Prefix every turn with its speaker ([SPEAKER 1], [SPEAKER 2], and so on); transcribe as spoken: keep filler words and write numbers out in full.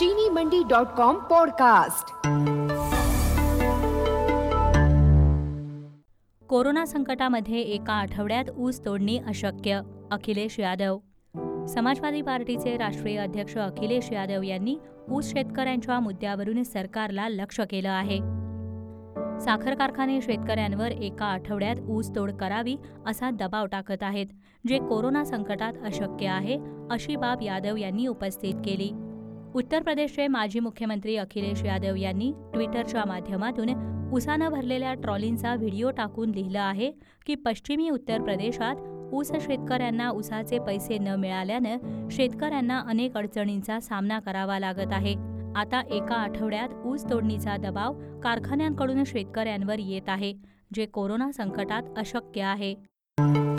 [SPEAKER 1] चीनी Mandi dot com podcast.
[SPEAKER 2] Corona संकटामध्ये एका आठवड्यात ऊस तोडणी अशक्य, अखिलेश यादव। समाजवादी पार्टीचे राष्ट्रीय अध्यक्ष अखिलेश यादव यांनी ऊस शेतकऱ्यांच्या मुद्द्यावरून सरकारला लक्ष्य केलं आहे। साखर कारखाने शेतकऱ्यांवर एका आठवड्यात ऊस तोड करावी असा दबाव टाकत आहेत, जे कोरोना संकटात अशक्य आहे, अशी बाब यादव यांनी उपस्थित केली। उत्तर प्रदेशचे माजी मुख्यमंत्री अखिलेश यादव यांनी ट्विटरच्या माध्यमातून ऊसानं भरलेल्या ट्रॉलींचा व्हिडिओ टाकून लिहिलं आहे की पश्चिमी उत्तर प्रदेशात ऊस शेतकऱ्यांना ऊसाचे पैसे न मिळाल्यानं शेतकऱ्यांना अनेक अडचणींचा सामना करावा लागत आहे। आता एका आठवड्यात ऊस तोडणीचा दबाव कारखान्यांकडून शेतकऱ्यांवर येत आहे, जे कोरोना संकटात अशक्य आहे।